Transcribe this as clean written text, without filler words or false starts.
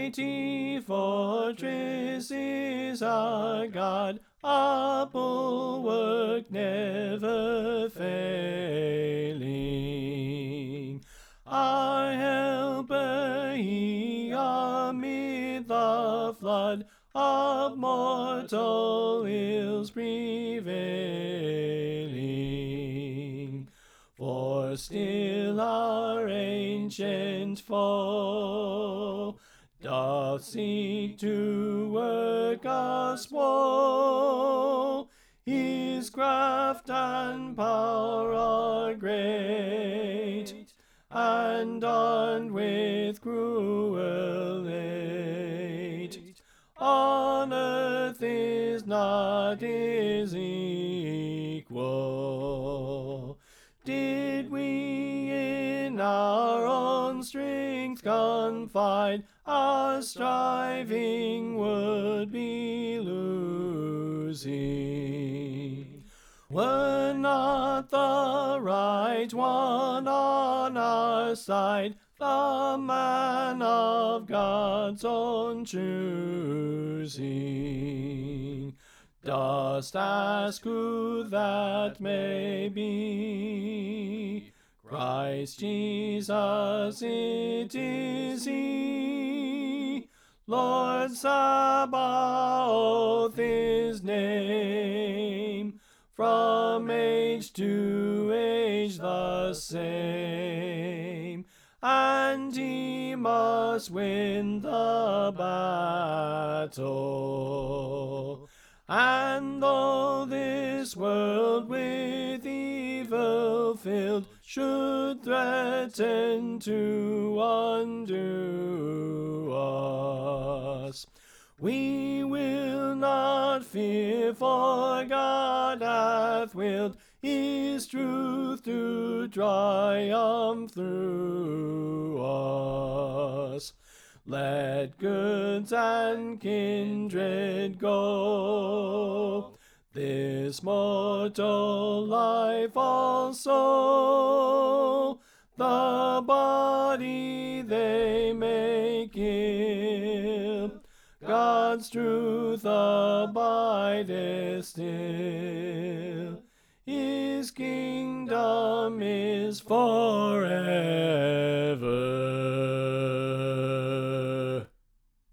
mighty fortress is our God, a bulwark never failing. Our helper he amid the flood of mortal ills prevailing. For still our ancient foe doth seek to work us woe. His craft and power are great, and armed with cruel hate. On earth is not his equal. Did we in our own strength confide, our striving would be losing. Were not the right one on our side, the man of God's own choosing? Dost ask who that may be? Christ Jesus, it is he. Lord Sabaoth his name, from age to age the same, and he must win the battle. And though this world with evil filled should threaten to undo us, we will not fear, for God hath willed his truth to triumph through us. Let goods and kindred go, this mortal life also, the body they may kill, God's truth abideth still, his kingdom is forever.